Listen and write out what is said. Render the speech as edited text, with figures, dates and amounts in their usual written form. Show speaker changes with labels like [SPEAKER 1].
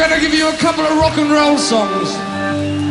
[SPEAKER 1] gonna give you a couple of rock and roll songs.